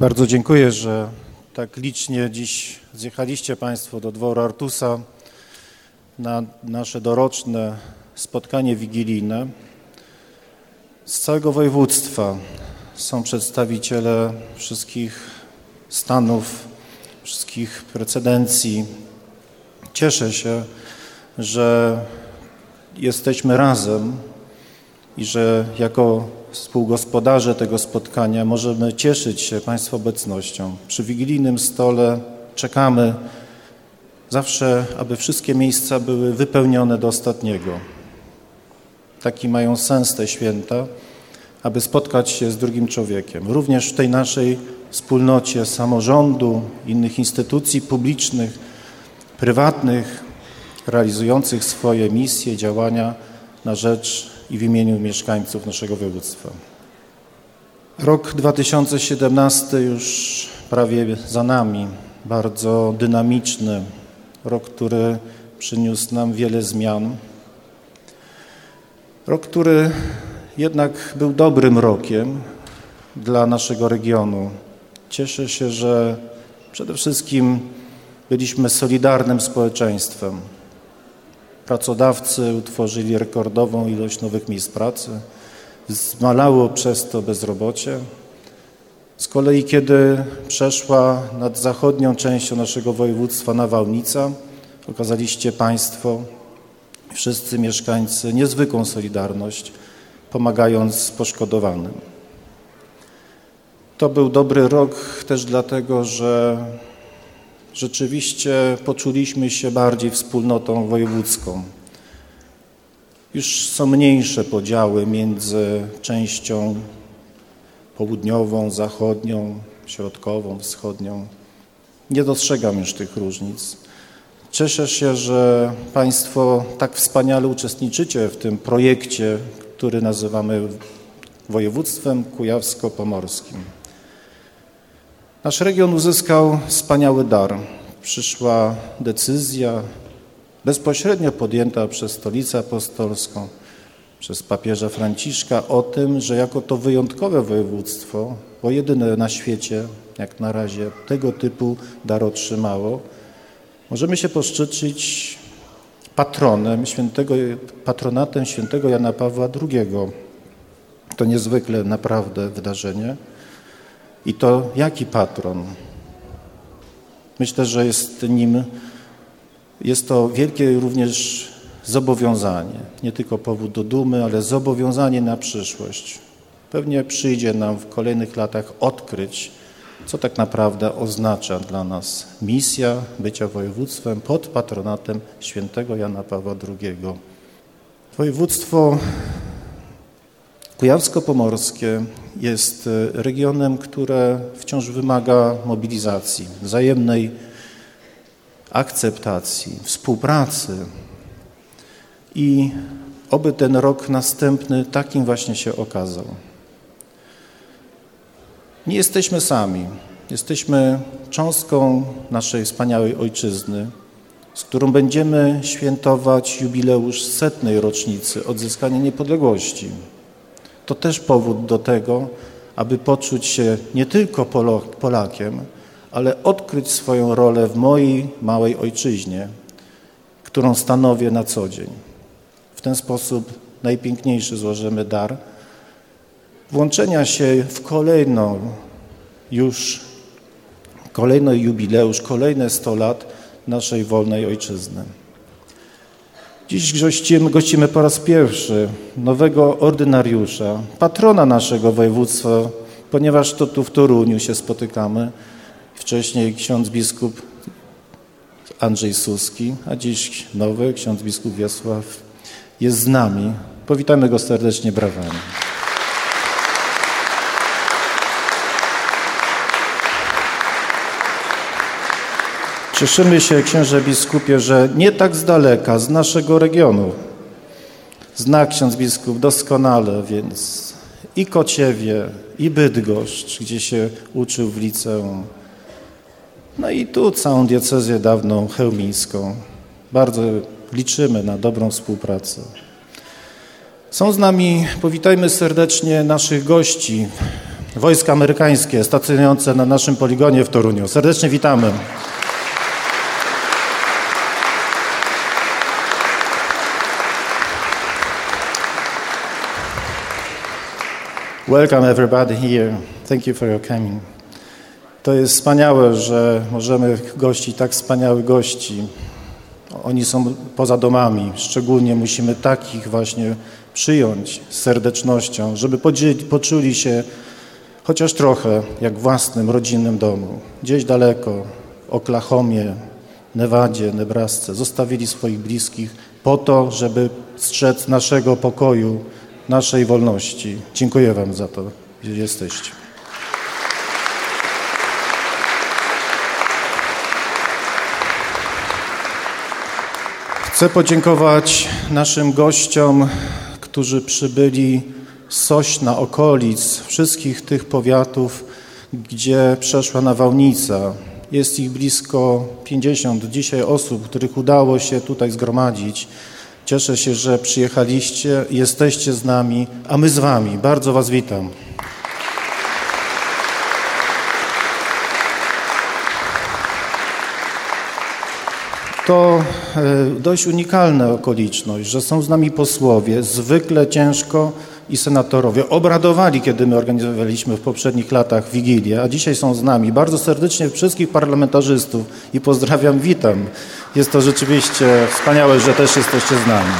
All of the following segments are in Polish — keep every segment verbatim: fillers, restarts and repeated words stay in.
Bardzo dziękuję, że tak licznie dziś zjechaliście Państwo do dworu Artusa na nasze doroczne spotkanie wigilijne. Z całego województwa są przedstawiciele wszystkich stanów, wszystkich prezydencji. Cieszę się, że jesteśmy razem i że jako współgospodarze tego spotkania możemy cieszyć się Państwa obecnością. Przy wigilijnym stole czekamy zawsze, aby wszystkie miejsca były wypełnione do ostatniego. Taki mają sens te święta, aby spotkać się z drugim człowiekiem. Również w tej naszej wspólnocie samorządu, innych instytucji publicznych, prywatnych, realizujących swoje misje, działania na rzecz i w imieniu mieszkańców naszego województwa. Rok dwa tysiące siedemnasty już prawie za nami, bardzo dynamiczny, rok, który przyniósł nam wiele zmian. Rok, który jednak był dobrym rokiem dla naszego regionu. Cieszę się, że przede wszystkim byliśmy solidarnym społeczeństwem. Pracodawcy utworzyli rekordową ilość nowych miejsc pracy, zmalało przez to bezrobocie. Z kolei kiedy przeszła nad zachodnią częścią naszego województwa nawałnica, okazaliście Państwo, wszyscy mieszkańcy, niezwykłą solidarność, pomagając poszkodowanym. To był dobry rok też dlatego, że rzeczywiście poczuliśmy się bardziej wspólnotą wojewódzką. Już są mniejsze podziały między częścią południową, zachodnią, środkową, wschodnią. Nie dostrzegam już tych różnic. Cieszę się, że Państwo tak wspaniale uczestniczycie w tym projekcie, który nazywamy województwem kujawsko-pomorskim. Nasz region uzyskał wspaniały dar. Przyszła decyzja bezpośrednio podjęta przez Stolicę Apostolską, przez papieża Franciszka o tym, że jako to wyjątkowe województwo, bo jedyne na świecie, jak na razie tego typu dar otrzymało, możemy się poszczycić patronem świętego, patronatem świętego Jana Pawła drugiego. To niezwykle naprawdę wydarzenie. I to jaki patron? Myślę, że jest nim, jest to wielkie również zobowiązanie. Nie tylko powód do dumy, ale zobowiązanie na przyszłość. Pewnie przyjdzie nam w kolejnych latach odkryć, co tak naprawdę oznacza dla nas misja bycia województwem pod patronatem świętego Jana Pawła drugiego. Województwo kujawsko-pomorskie jest regionem, które wciąż wymaga mobilizacji, wzajemnej akceptacji, współpracy i oby ten rok następny takim właśnie się okazał. Nie jesteśmy sami. Jesteśmy cząstką naszej wspaniałej ojczyzny, z którą będziemy świętować jubileusz setnej rocznicy odzyskania niepodległości. To też powód do tego, aby poczuć się nie tylko Polakiem, ale odkryć swoją rolę w mojej małej ojczyźnie, którą stanowię na co dzień. W ten sposób najpiękniejszy złożymy dar włączenia się w kolejną już, kolejny jubileusz, kolejne sto lat naszej wolnej ojczyzny. Dziś gościmy, gościmy po raz pierwszy nowego ordynariusza, patrona naszego województwa, ponieważ to tu w Toruniu się spotykamy. Wcześniej ksiądz biskup Andrzej Suski, a dziś nowy ksiądz biskup Wiesław jest z nami. Powitamy go serdecznie brawami. Cieszymy się, księże biskupie, że nie tak z daleka, z naszego regionu. Zna ksiądz biskup doskonale, więc i Kociewie, i Bydgoszcz, gdzie się uczył w liceum. No i tu całą diecezję dawną chełmińską. Bardzo liczymy na dobrą współpracę. Są z nami, powitajmy serdecznie naszych gości. wojska amerykańskie stacjonujące na naszym poligonie w Toruniu. Serdecznie witamy. Welcome everybody here. Thank you for your coming. To jest wspaniałe, że możemy gościć tak wspaniałych gości. Oni są poza domami. Szczególnie musimy takich właśnie przyjąć z serdecznością, żeby poczuli się chociaż trochę jak w własnym, rodzinnym domu. Gdzieś daleko, w Oklahomie, Nevadzie, Nebrasce, zostawili swoich bliskich po to, żeby strzec naszego pokoju, naszej wolności. Dziękuję wam za to, że jesteście. Chcę podziękować naszym gościom, którzy przybyli z Sośna, okolic, wszystkich tych powiatów, gdzie przeszła nawałnica. Jest ich blisko pięćdziesiąt dzisiaj osób, których udało się tutaj zgromadzić. Cieszę się, że przyjechaliście, jesteście z nami, a my z wami. Bardzo was witam. To dość unikalna okoliczność, że są z nami posłowie, zwykle ciężko i senatorowie. Obradowali, kiedy my organizowaliśmy w poprzednich latach Wigilię, a dzisiaj są z nami. Bardzo serdecznie wszystkich parlamentarzystów i pozdrawiam, witam. Jest to rzeczywiście wspaniałe, że też jesteście z nami.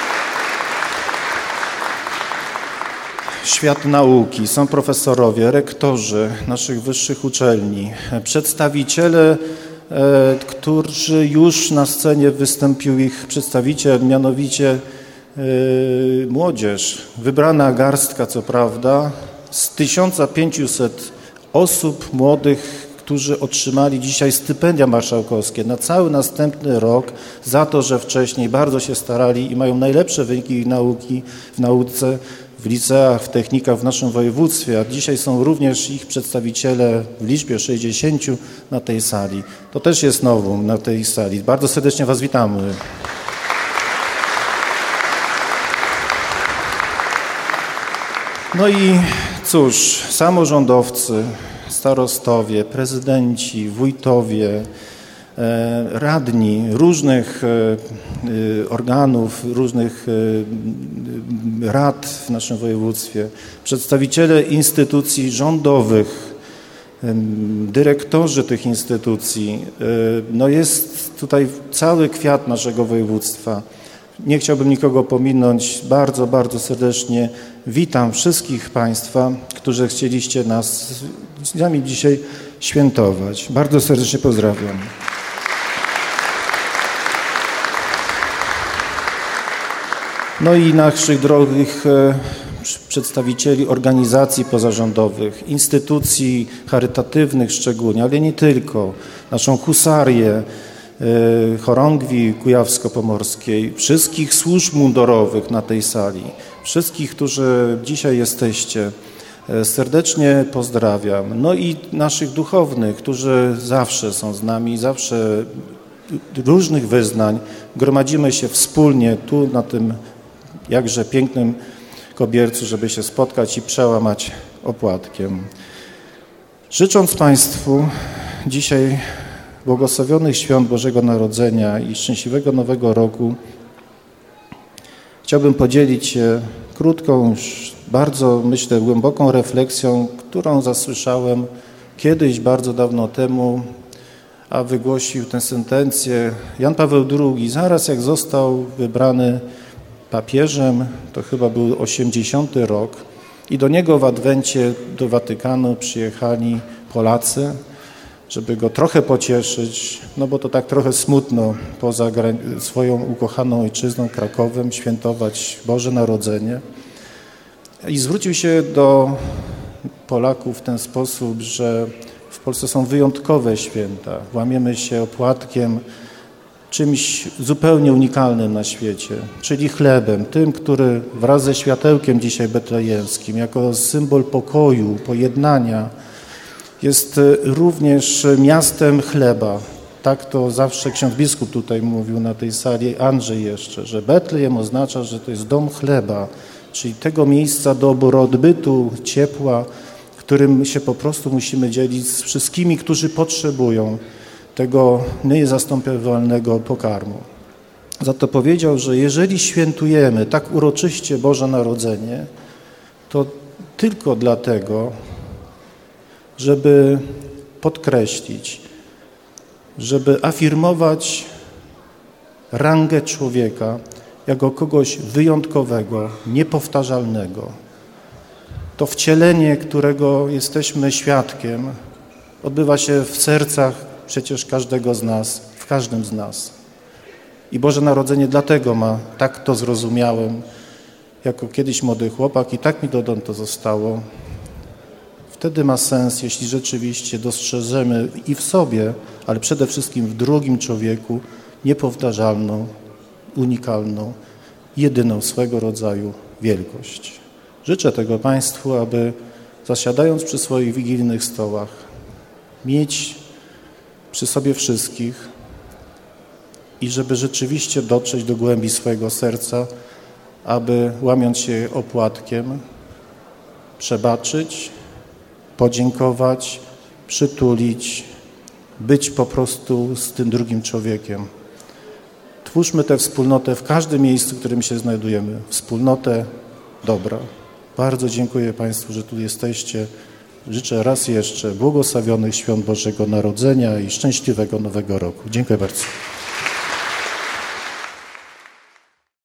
Świat nauki, są profesorowie, rektorzy naszych wyższych uczelni, przedstawiciele, którzy już na scenie wystąpił ich przedstawiciel, mianowicie yy, młodzież, wybrana garstka co prawda, z tysiąc pięćset osób młodych, którzy otrzymali dzisiaj stypendia marszałkowskie na cały następny rok za to, że wcześniej bardzo się starali i mają najlepsze wyniki nauki w nauce, w liceach, w technikach w naszym województwie, a dzisiaj są również ich przedstawiciele w liczbie sześćdziesięciu na tej sali. To też jest nowum na tej sali. Bardzo serdecznie was witamy. No i cóż, samorządowcy, starostowie, prezydenci, wójtowie, radni różnych organów, różnych rad w naszym województwie, przedstawiciele instytucji rządowych, dyrektorzy tych instytucji. No jest tutaj cały kwiat naszego województwa. Nie chciałbym nikogo pominąć. Bardzo, bardzo serdecznie witam wszystkich państwa, którzy chcieliście nas z nami dzisiaj świętować. Bardzo serdecznie pozdrawiam. No i naszych drogich przedstawicieli organizacji pozarządowych, instytucji charytatywnych szczególnie, ale nie tylko, naszą husarię, chorągwi kujawsko-pomorskiej, wszystkich służb mundurowych na tej sali, wszystkich, którzy dzisiaj jesteście, serdecznie pozdrawiam. No i naszych duchownych, którzy zawsze są z nami, zawsze różnych wyznań, gromadzimy się wspólnie tu na tym jakże pięknym kobiercu, żeby się spotkać i przełamać opłatkiem. Życząc Państwu dzisiaj błogosławionych świąt Bożego Narodzenia i szczęśliwego Nowego Roku, chciałbym podzielić się krótką, już bardzo, myślę, głęboką refleksją, którą zasłyszałem kiedyś, bardzo dawno temu, a wygłosił tę sentencję Jan Paweł drugi, zaraz jak został wybrany papieżem, to chyba był osiemdziesiąty rok i do niego w Adwencie do Watykanu przyjechali Polacy, żeby go trochę pocieszyć, no bo to tak trochę smutno poza swoją ukochaną ojczyzną Krakowem świętować Boże Narodzenie. I zwrócił się do Polaków w ten sposób, że w Polsce są wyjątkowe święta. Łamiemy się opłatkiem, czymś zupełnie unikalnym na świecie, czyli chlebem, tym, który wraz ze światełkiem dzisiaj betlejemskim, jako symbol pokoju, pojednania, jest również miastem chleba. Tak to zawsze ksiądz biskup tutaj mówił na tej sali, Andrzej jeszcze, że Betlejem oznacza, że to jest dom chleba, czyli tego miejsca dobroodbytu, ciepła, którym się po prostu musimy dzielić z wszystkimi, którzy potrzebują tego niezastąpialnego pokarmu. Za to powiedział, że jeżeli świętujemy tak uroczyście Boże Narodzenie, to tylko dlatego, żeby podkreślić, żeby afirmować rangę człowieka jako kogoś wyjątkowego, niepowtarzalnego. To wcielenie, którego jesteśmy świadkiem, odbywa się w sercach przecież każdego z nas, w każdym z nas. I Boże Narodzenie dlatego ma, tak to zrozumiałem, jako kiedyś młody chłopak i tak mi dotąd to zostało. Wtedy ma sens, jeśli rzeczywiście dostrzeżemy i w sobie, ale przede wszystkim w drugim człowieku niepowtarzalną, unikalną, jedyną swego rodzaju wielkość. Życzę tego Państwu, aby zasiadając przy swoich wigilijnych stołach, mieć przy sobie wszystkich i żeby rzeczywiście dotrzeć do głębi swojego serca, aby łamiąc się opłatkiem, przebaczyć, podziękować, przytulić, być po prostu z tym drugim człowiekiem. Twórzmy tę wspólnotę w każdym miejscu, w którym się znajdujemy. Wspólnotę dobra. Bardzo dziękuję Państwu, że tu jesteście. Życzę raz jeszcze błogosławionych świąt Bożego Narodzenia i szczęśliwego Nowego Roku. Dziękuję bardzo.